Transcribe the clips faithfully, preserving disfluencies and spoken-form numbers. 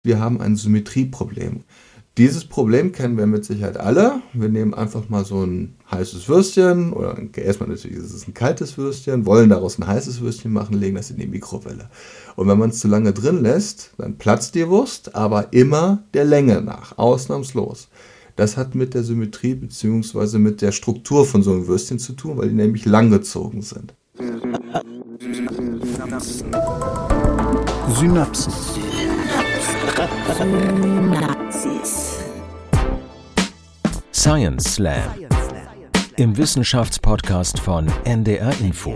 Wir haben ein Symmetrieproblem. Dieses Problem kennen wir mit Sicherheit alle. Wir nehmen einfach mal so ein heißes Würstchen, oder erstmal natürlich ist es ein kaltes Würstchen, wollen daraus ein heißes Würstchen machen, legen das in die Mikrowelle. Und wenn man es zu lange drin lässt, dann platzt die Wurst, aber immer der Länge nach, ausnahmslos. Das hat mit der Symmetrie bzw. mit der Struktur von so einem Würstchen zu tun, weil die nämlich langgezogen sind. Synapsen. Science Slam. Im Wissenschaftspodcast von N D R Info.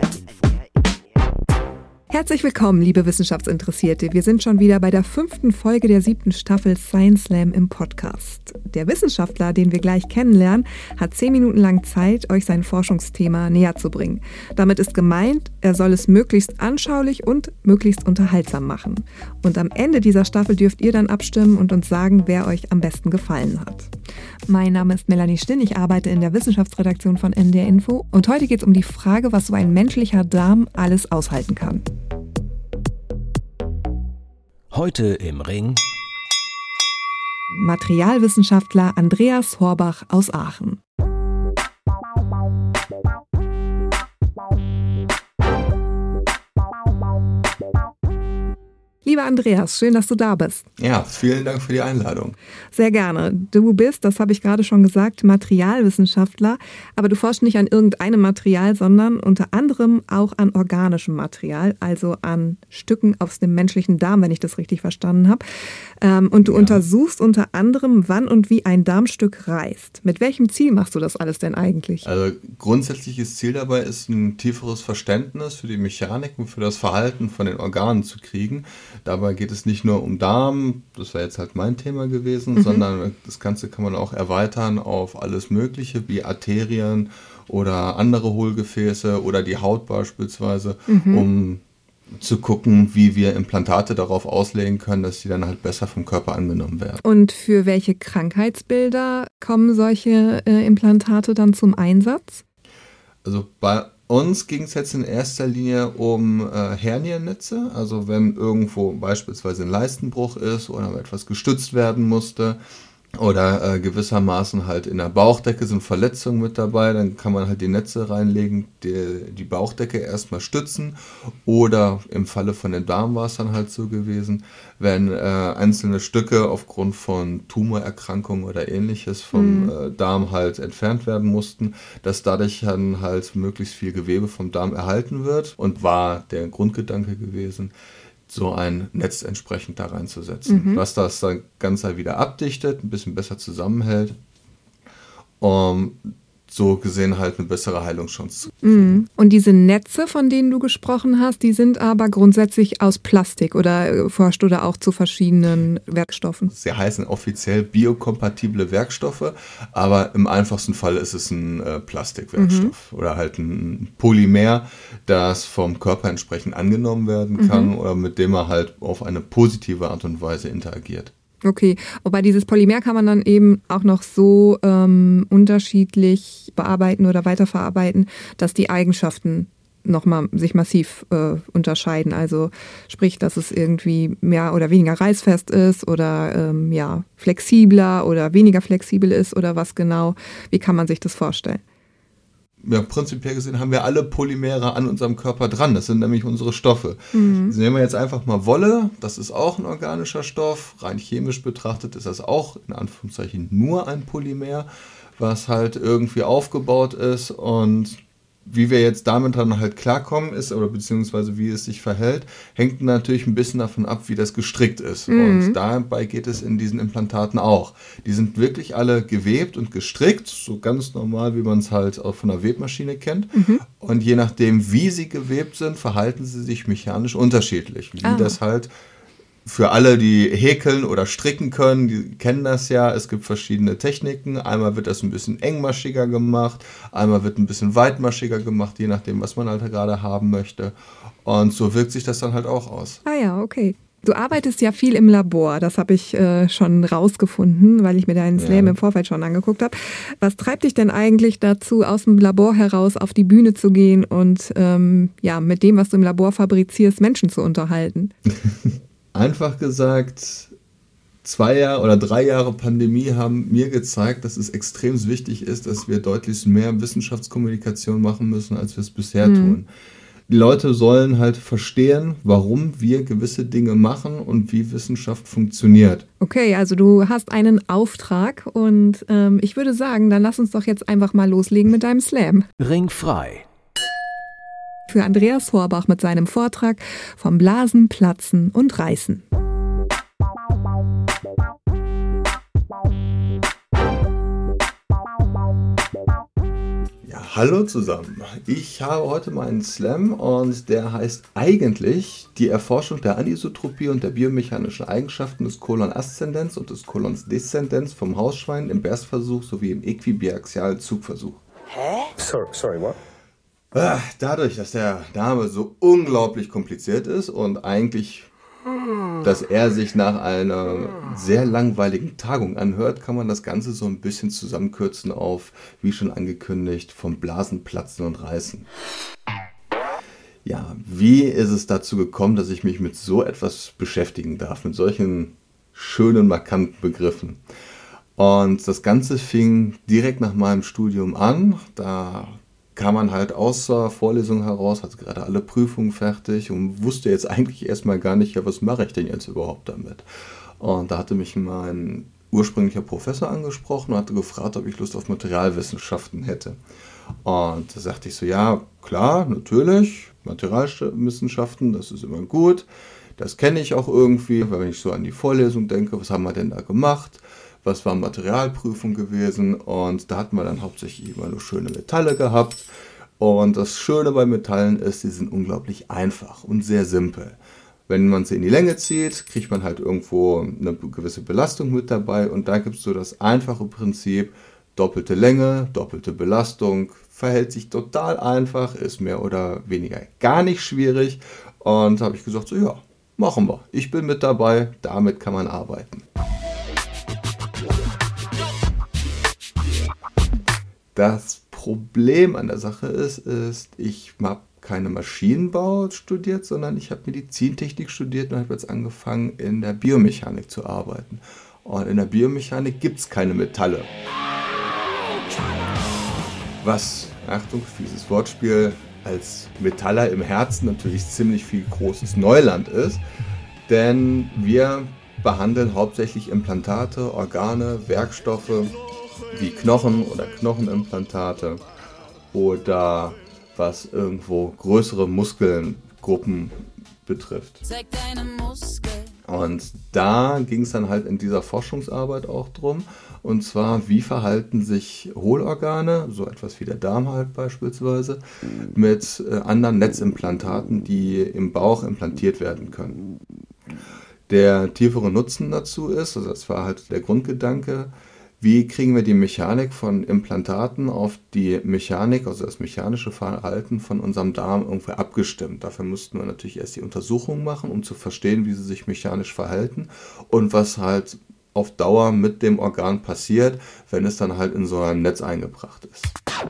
Herzlich willkommen, liebe Wissenschaftsinteressierte. Wir sind schon wieder bei der fünften Folge der siebten Staffel Science Slam im Podcast. Der Wissenschaftler, den wir gleich kennenlernen, hat zehn Minuten lang Zeit, euch sein Forschungsthema näher zu bringen. Damit ist gemeint, er soll es möglichst anschaulich und möglichst unterhaltsam machen. Und am Ende dieser Staffel dürft ihr dann abstimmen und uns sagen, wer euch am besten gefallen hat. Mein Name ist Melanie Stinn, ich arbeite in der Wissenschaftsredaktion von N D R Info und heute geht es um die Frage, was so ein menschlicher Darm alles aushalten kann. Heute im Ring Materialwissenschaftler Andreas Horbach aus Aachen. Lieber Andreas, schön, dass du da bist. Ja, vielen Dank für die Einladung. Sehr gerne. Du bist, das habe ich gerade schon gesagt, Materialwissenschaftler, aber du forschst nicht an irgendeinem Material, sondern unter anderem auch an organischem Material, also an Stücken aus dem menschlichen Darm, wenn ich das richtig verstanden habe. Und du ja. untersuchst unter anderem, wann und wie ein Darmstück reißt. Mit welchem Ziel machst du das alles denn eigentlich? Also grundsätzliches Ziel dabei ist, ein tieferes Verständnis für die Mechanik und für das Verhalten von den Organen zu kriegen. Dabei geht es nicht nur um Darm, das wäre jetzt halt mein Thema gewesen, mhm. sondern das Ganze kann man auch erweitern auf alles Mögliche, wie Arterien oder andere Hohlgefäße oder die Haut beispielsweise, mhm. um zu gucken, wie wir Implantate darauf auslegen können, dass die dann halt besser vom Körper angenommen werden. Und für welche Krankheitsbilder kommen solche äh, Implantate dann zum Einsatz? Also bei uns ging es jetzt in erster Linie um äh, Herniennetze, also wenn irgendwo beispielsweise ein Leistenbruch ist oder etwas gestützt werden musste oder äh, gewissermaßen halt in der Bauchdecke sind Verletzungen mit dabei, dann kann man halt die Netze reinlegen, die, die Bauchdecke erstmal stützen oder im Falle von den Darm war es dann halt so gewesen, wenn äh, einzelne Stücke aufgrund von Tumorerkrankungen oder ähnliches vom mhm. äh, Darm halt entfernt werden mussten, dass dadurch dann halt möglichst viel Gewebe vom Darm erhalten wird und war der Grundgedanke gewesen, so ein Netz entsprechend da reinzusetzen, mhm. was das dann Ganze wieder abdichtet, ein bisschen besser zusammenhält, um so gesehen halt eine bessere Heilungschance zu kriegen. Mhm. Und diese Netze, von denen du gesprochen hast, die sind aber grundsätzlich aus Plastik oder forscht du da auch zu verschiedenen Werkstoffen? Sie heißen offiziell biokompatible Werkstoffe, aber im einfachsten Fall ist es ein äh, Plastikwerkstoff mhm. oder halt ein Polymer, das vom Körper entsprechend angenommen werden kann mhm. oder mit dem er halt auf eine positive Art und Weise interagiert. Okay, wobei dieses Polymer kann man dann eben auch noch so ähm, unterschiedlich bearbeiten oder weiterverarbeiten, dass die Eigenschaften nochmal sich massiv äh, unterscheiden. Also sprich, dass es irgendwie mehr oder weniger reißfest ist oder ähm, ja, flexibler oder weniger flexibel ist oder was genau. Wie kann man sich das vorstellen? Ja, prinzipiell gesehen haben wir alle Polymere an unserem Körper dran. Das sind nämlich unsere Stoffe. Mhm. Nehmen wir jetzt einfach mal Wolle. Das ist auch ein organischer Stoff. Rein chemisch betrachtet ist das auch in Anführungszeichen nur ein Polymer, was halt irgendwie aufgebaut ist. Und wie wir jetzt damit dann halt klarkommen ist, oder beziehungsweise wie es sich verhält, hängt natürlich ein bisschen davon ab, wie das gestrickt ist. Mhm. Und dabei geht es in diesen Implantaten auch. Die sind wirklich alle gewebt und gestrickt, so ganz normal, wie man es halt auch von der Webmaschine kennt. Mhm. Und je nachdem, wie sie gewebt sind, verhalten sie sich mechanisch unterschiedlich. Wie ah. das halt für alle, die häkeln oder stricken können, die kennen das ja. Es gibt verschiedene Techniken. Einmal wird das ein bisschen engmaschiger gemacht, einmal wird ein bisschen weitmaschiger gemacht, je nachdem, was man halt gerade haben möchte. Und so wirkt sich das dann halt auch aus. Ah ja, okay. Du arbeitest ja viel im Labor, das habe ich äh, schon rausgefunden, weil ich mir deinen Slam ja. im Vorfeld schon angeguckt habe. Was treibt dich denn eigentlich dazu, aus dem Labor heraus auf die Bühne zu gehen und ähm, ja, mit dem, was du im Labor fabrizierst, Menschen zu unterhalten? Einfach gesagt, zwei Jahre oder drei Jahre Pandemie haben mir gezeigt, dass es extrem wichtig ist, dass wir deutlich mehr Wissenschaftskommunikation machen müssen, als wir es bisher mhm. tun. Die Leute sollen halt verstehen, warum wir gewisse Dinge machen und wie Wissenschaft funktioniert. Okay, also du hast einen Auftrag und ähm, ich würde sagen, dann lass uns doch jetzt einfach mal loslegen mit deinem Slam. Ringfrei. Für Andreas Horbach mit seinem Vortrag vom Blasen, Platzen und Reißen. Hallo zusammen, ich habe heute meinen Slam und der heißt eigentlich die Erforschung der Anisotropie und der biomechanischen Eigenschaften des Colon Ascendens und des Colons Descendens vom Hausschwein im Berstversuch sowie im äquibiaxialen Zugversuch. Hä? Sorry, sorry, what? Dadurch, dass der Name so unglaublich kompliziert ist und eigentlich, dass er sich nach einer sehr langweiligen Tagung anhört, kann man das Ganze so ein bisschen zusammenkürzen auf, wie schon angekündigt, vom Blasen, Platzen und Reißen. Ja, wie ist es dazu gekommen, dass ich mich mit so etwas beschäftigen darf, mit solchen schönen, markanten Begriffen? Und das Ganze fing direkt nach meinem Studium an. Da kam man halt aus der Vorlesung heraus, hatte gerade alle Prüfungen fertig und wusste jetzt eigentlich erstmal gar nicht, ja, was mache ich denn jetzt überhaupt damit? Und da hatte mich mein ursprünglicher Professor angesprochen und hatte gefragt, ob ich Lust auf Materialwissenschaften hätte. Und da sagte ich so, ja, klar, natürlich, Materialwissenschaften, das ist immer gut, das kenne ich auch irgendwie, weil wenn ich so an die Vorlesung denke, was haben wir denn da gemacht? Was war Materialprüfung gewesen, und da hatten wir dann hauptsächlich immer nur schöne Metalle gehabt. Und das Schöne bei Metallen ist, sie sind unglaublich einfach und sehr simpel. Wenn man sie in die Länge zieht, kriegt man halt irgendwo eine gewisse Belastung mit dabei, und da gibt es so das einfache Prinzip, doppelte Länge, doppelte Belastung, verhält sich total einfach, ist mehr oder weniger gar nicht schwierig, und da habe ich gesagt, so ja, machen wir. Ich bin mit dabei, damit kann man arbeiten. Das Problem an der Sache ist, ist, ich habe keine Maschinenbau studiert, sondern ich habe Medizintechnik studiert und habe jetzt angefangen, in der Biomechanik zu arbeiten. Und in der Biomechanik gibt es keine Metalle. Was, Achtung, fieses Wortspiel, als Metaller im Herzen natürlich ziemlich viel großes Neuland ist, denn wir behandeln hauptsächlich Implantate, Organe, Werkstoffe, wie Knochen oder Knochenimplantate oder was irgendwo größere Muskelgruppen betrifft. Und da ging es dann halt in dieser Forschungsarbeit auch drum, und zwar, wie verhalten sich Hohlorgane, so etwas wie der Darm halt beispielsweise, mit äh, anderen Netzimplantaten, die im Bauch implantiert werden können. Der tiefere Nutzen dazu ist, also das war halt der Grundgedanke, wie kriegen wir die Mechanik von Implantaten auf die Mechanik, also das mechanische Verhalten von unserem Darm irgendwie abgestimmt. Dafür mussten wir natürlich erst die Untersuchung machen, um zu verstehen, wie sie sich mechanisch verhalten und was halt auf Dauer mit dem Organ passiert, wenn es dann halt in so einem Netz eingebracht ist.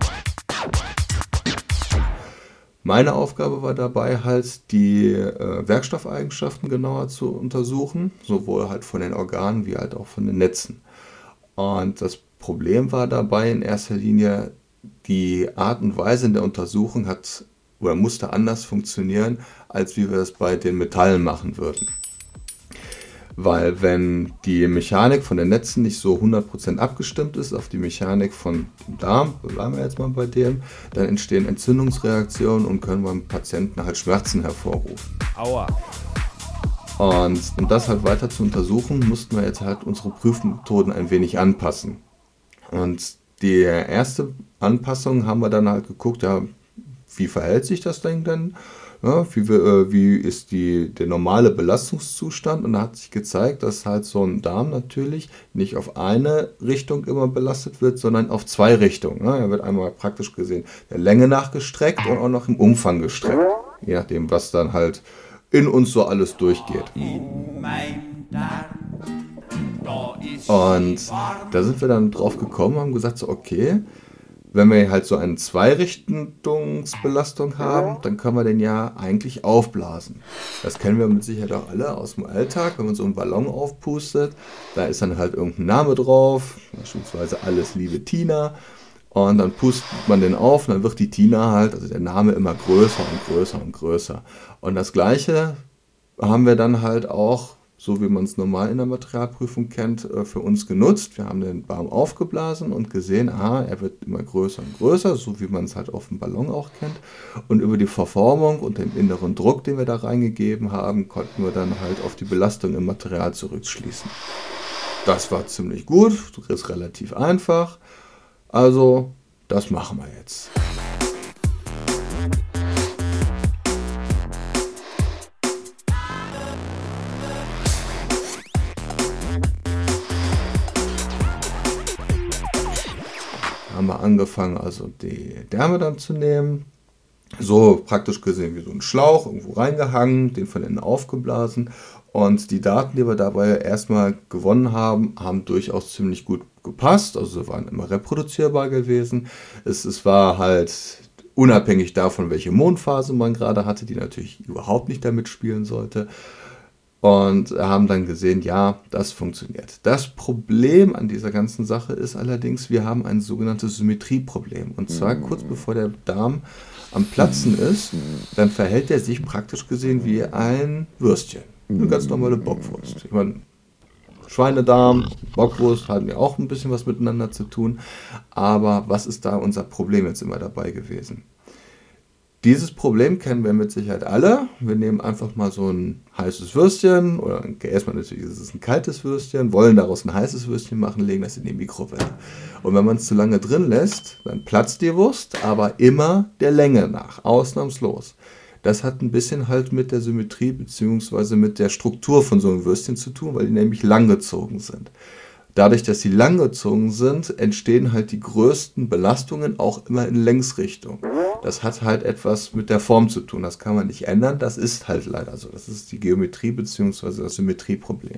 Meine Aufgabe war dabei halt, die äh, Werkstoffeigenschaften genauer zu untersuchen, sowohl halt von den Organen wie halt auch von den Netzen. Und das Problem war dabei in erster Linie, die Art und Weise in der Untersuchung hat oder musste anders funktionieren, als wie wir es bei den Metallen machen würden. Weil wenn die Mechanik von den Netzen nicht so hundert Prozent abgestimmt ist auf die Mechanik von dem Darm, bleiben wir jetzt mal bei dem, dann entstehen Entzündungsreaktionen und können beim Patienten halt Schmerzen hervorrufen. Aua. Und um das halt weiter zu untersuchen, mussten wir jetzt halt unsere Prüfmethoden ein wenig anpassen. Und die erste Anpassung haben wir dann halt geguckt, ja, wie verhält sich das Ding denn? Ja, wie, äh, wie ist die, der normale Belastungszustand? Und da hat sich gezeigt, dass halt so ein Darm natürlich nicht auf eine Richtung immer belastet wird, sondern auf zwei Richtungen. Ja, er wird einmal praktisch gesehen der Länge nach gestreckt und auch noch im Umfang gestreckt. Je nachdem, was dann halt in uns so alles durchgeht. Und da sind wir dann drauf gekommen, haben gesagt, so okay, wenn wir halt so eine Zweirichtungsbelastung haben, dann können wir den ja eigentlich aufblasen. Das kennen wir mit Sicherheit auch alle aus dem Alltag, wenn man so einen Ballon aufpustet, da ist dann halt irgendein Name drauf, beispielsweise Alles Liebe Tina, und dann pustet man den auf und dann wird die Tina halt, also der Name, immer größer und größer und größer. Und das Gleiche haben wir dann halt auch, so wie man es normal in der Materialprüfung kennt, für uns genutzt. Wir haben den Baum aufgeblasen und gesehen, aha, er wird immer größer und größer, so wie man es halt auf dem Ballon auch kennt. Und über die Verformung und den inneren Druck, den wir da reingegeben haben, konnten wir dann halt auf die Belastung im Material zurückschließen. Das war ziemlich gut, das ist relativ einfach. Also, das machen wir jetzt. Haben wir angefangen, also die Därme dann zu nehmen, so praktisch gesehen wie so ein Schlauch, irgendwo reingehangen, den von innen aufgeblasen, und die Daten, die wir dabei erstmal gewonnen haben, haben durchaus ziemlich gut gepasst, also sie waren immer reproduzierbar gewesen. Es, es war halt unabhängig davon, welche Mondphase man gerade hatte, die natürlich überhaupt nicht damit spielen sollte. Und haben dann gesehen, ja, das funktioniert. Das Problem an dieser ganzen Sache ist allerdings, wir haben ein sogenanntes Symmetrieproblem. Und zwar kurz bevor der Darm am Platzen ist, dann verhält er sich praktisch gesehen wie ein Würstchen. Eine ganz normale Bockwurst. Ich meine, Schweinedarm, Bockwurst hatten ja auch ein bisschen was miteinander zu tun. Aber was ist da unser Problem jetzt immer dabei gewesen? Dieses Problem kennen wir mit Sicherheit alle. Wir nehmen einfach mal so ein heißes Würstchen, oder erstmal natürlich ist es ein kaltes Würstchen, wollen daraus ein heißes Würstchen machen, legen das in die Mikrowelle. Und wenn man es zu lange drin lässt, dann platzt die Wurst, aber immer der Länge nach, ausnahmslos. Das hat ein bisschen halt mit der Symmetrie bzw. mit der Struktur von so einem Würstchen zu tun, weil die nämlich langgezogen sind. Dadurch, dass sie langgezogen sind, entstehen halt die größten Belastungen auch immer in Längsrichtung. Das hat halt etwas mit der Form zu tun. Das kann man nicht ändern. Das ist halt leider so. Das ist die Geometrie bzw. das Symmetrieproblem.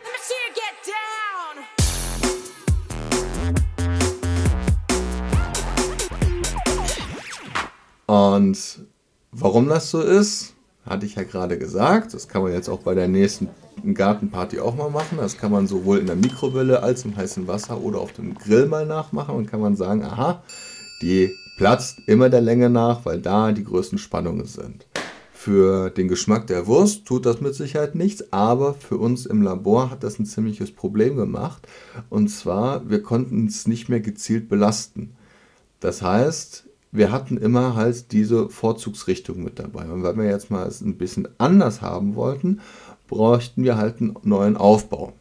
Und warum das so ist, hatte ich ja gerade gesagt. Das kann man jetzt auch bei der nächsten Gartenparty auch mal machen. Das kann man sowohl in der Mikrowelle als im heißen Wasser oder auf dem Grill mal nachmachen. Und kann man sagen, aha, die platzt immer der Länge nach, weil da die größten Spannungen sind. Für den Geschmack der Wurst tut das mit Sicherheit nichts, aber für uns im Labor hat das ein ziemliches Problem gemacht. Und zwar, wir konnten es nicht mehr gezielt belasten. Das heißt, wir hatten immer halt diese Vorzugsrichtung mit dabei. Und weil wir jetzt mal es ein bisschen anders haben wollten, bräuchten wir halt einen neuen Aufbau.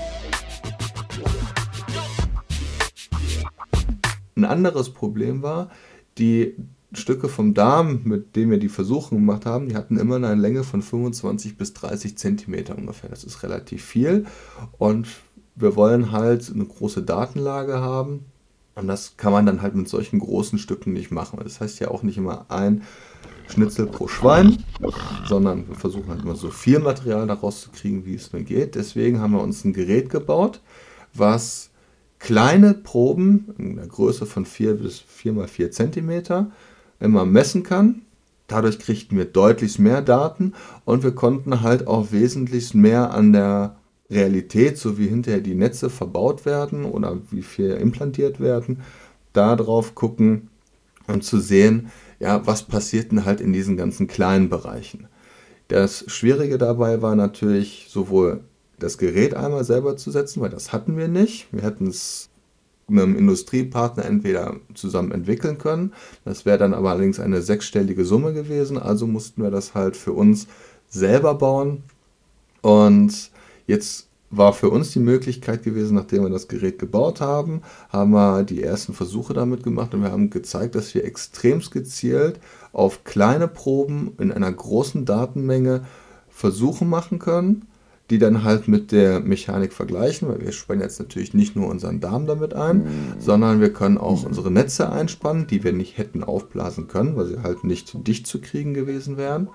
Ein anderes Problem war, die Stücke vom Darm, mit denen wir die Versuche gemacht haben, die hatten immer eine Länge von fünfundzwanzig bis dreißig Zentimeter ungefähr. Das ist relativ viel und wir wollen halt eine große Datenlage haben. Und das kann man dann halt mit solchen großen Stücken nicht machen. Das heißt ja auch nicht immer ein Schnitzel pro Schwein, sondern wir versuchen halt immer so viel Material daraus zu kriegen, wie es nur geht. Deswegen haben wir uns ein Gerät gebaut, was kleine Proben in der Größe von vier bis vier mal vier Zentimeter immer messen kann. Dadurch kriegten wir deutlich mehr Daten und wir konnten halt auch wesentlich mehr an der Realität, so wie hinterher die Netze verbaut werden oder wie viel implantiert werden, da drauf gucken und zu sehen, ja, was passiert denn halt in diesen ganzen kleinen Bereichen. Das Schwierige dabei war natürlich sowohl das Gerät einmal selber zu setzen, weil das hatten wir nicht. Wir hätten es mit einem Industriepartner entweder zusammen entwickeln können. Das wäre dann aber allerdings eine sechsstellige Summe gewesen, also mussten wir das halt für uns selber bauen. Und jetzt war für uns die Möglichkeit gewesen, nachdem wir das Gerät gebaut haben, haben wir die ersten Versuche damit gemacht und wir haben gezeigt, dass wir extremst gezielt auf kleine Proben in einer großen Datenmenge Versuche machen können, die dann halt mit der Mechanik vergleichen, weil wir spannen jetzt natürlich nicht nur unseren Darm damit ein, sondern wir können auch unsere Netze einspannen, die wir nicht hätten aufblasen können, weil sie halt nicht dicht zu kriegen gewesen wären.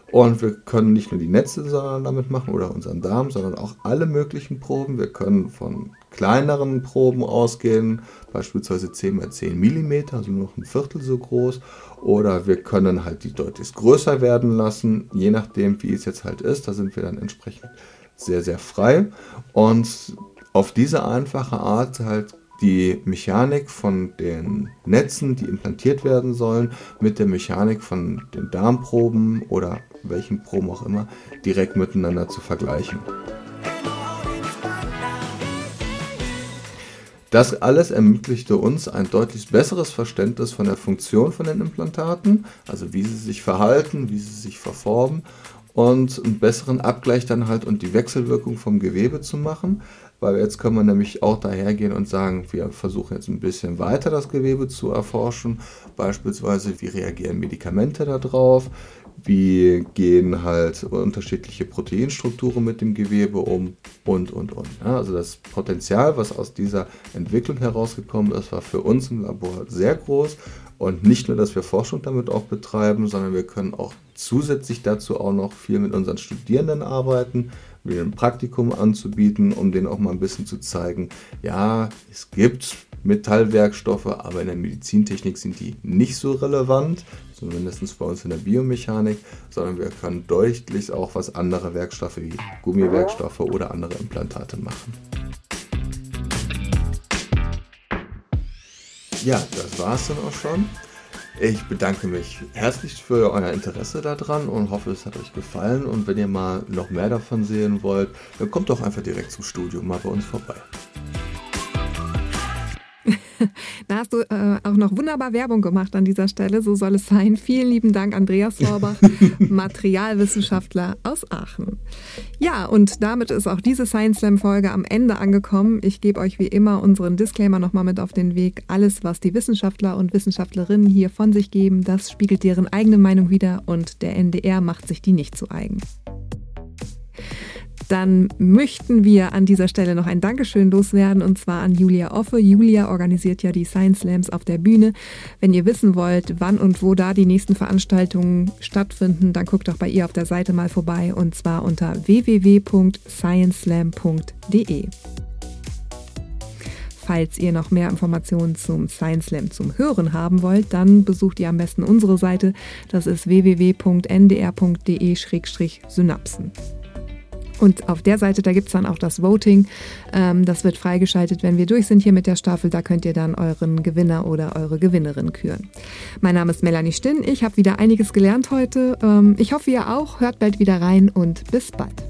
Und wir können nicht nur die Netzsensoren damit machen oder unseren Darm, sondern auch alle möglichen Proben. Wir können von kleineren Proben ausgehen, beispielsweise zehn mal zehn Millimeter, also nur noch ein Viertel so groß. Oder wir können halt die deutlich größer werden lassen, je nachdem, wie es jetzt halt ist. Da sind wir dann entsprechend sehr, sehr frei. Und auf diese einfache Art halt die Mechanik von den Netzen, die implantiert werden sollen, mit der Mechanik von den Darmproben oder welchen Proben auch immer, direkt miteinander zu vergleichen. Das alles ermöglichte uns ein deutlich besseres Verständnis von der Funktion von den Implantaten, also wie sie sich verhalten, wie sie sich verformen und einen besseren Abgleich dann halt und die Wechselwirkung vom Gewebe zu machen. Weil jetzt können wir nämlich auch dahergehen und sagen, wir versuchen jetzt ein bisschen weiter das Gewebe zu erforschen. Beispielsweise, wie reagieren Medikamente da drauf? Wie gehen halt unterschiedliche Proteinstrukturen mit dem Gewebe um? Und, und, und. Ja, also das Potenzial, was aus dieser Entwicklung herausgekommen ist, war für uns im Labor sehr groß. Und nicht nur, dass wir Forschung damit auch betreiben, sondern wir können auch zusätzlich dazu auch noch viel mit unseren Studierenden arbeiten, wie ein Praktikum anzubieten, um denen auch mal ein bisschen zu zeigen, ja, es gibt Metallwerkstoffe, aber in der Medizintechnik sind die nicht so relevant, zumindest bei uns in der Biomechanik, sondern wir können deutlich auch was andere Werkstoffe wie Gummiwerkstoffe oder andere Implantate machen. Ja, das war es dann auch schon. Ich bedanke mich herzlich für euer Interesse daran und hoffe, es hat euch gefallen. Und wenn ihr mal noch mehr davon sehen wollt, dann kommt doch einfach direkt zum Studio mal bei uns vorbei. Da hast du äh, auch noch wunderbar Werbung gemacht an dieser Stelle, so soll es sein. Vielen lieben Dank, Andreas Vorbach, Materialwissenschaftler aus Aachen. Ja, und damit ist auch diese Science Slam Folge am Ende angekommen. Ich gebe euch wie immer unseren Disclaimer nochmal mit auf den Weg. Alles, was die Wissenschaftler und Wissenschaftlerinnen hier von sich geben, das spiegelt deren eigene Meinung wider und der N D R macht sich die nicht zu eigen. Dann möchten wir an dieser Stelle noch ein Dankeschön loswerden und zwar an Julia Offe. Julia organisiert ja die Science Slams auf der Bühne. Wenn ihr wissen wollt, wann und wo da die nächsten Veranstaltungen stattfinden, dann guckt doch bei ihr auf der Seite mal vorbei und zwar unter w w w punkt science slam punkt d e. Falls ihr noch mehr Informationen zum Science Slam zum Hören haben wollt, dann besucht ihr am besten unsere Seite. Das ist w w w punkt n d r punkt d e slash synapsen. Und auf der Seite, da gibt es dann auch das Voting. Ähm, das wird freigeschaltet, wenn wir durch sind hier mit der Staffel. Da könnt ihr dann euren Gewinner oder eure Gewinnerin küren. Mein Name ist Melanie Stinn. Ich habe wieder einiges gelernt heute. Ähm, ich hoffe, ihr auch. Hört bald wieder rein und bis bald.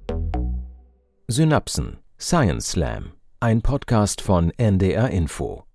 Synapsen. Science Slam. Ein Podcast von N D R Info.